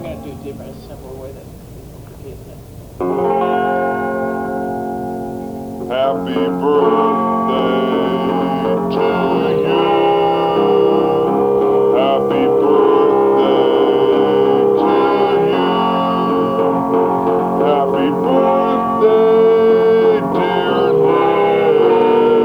going to do deep in a simpler way that people could get it. Happy birthday.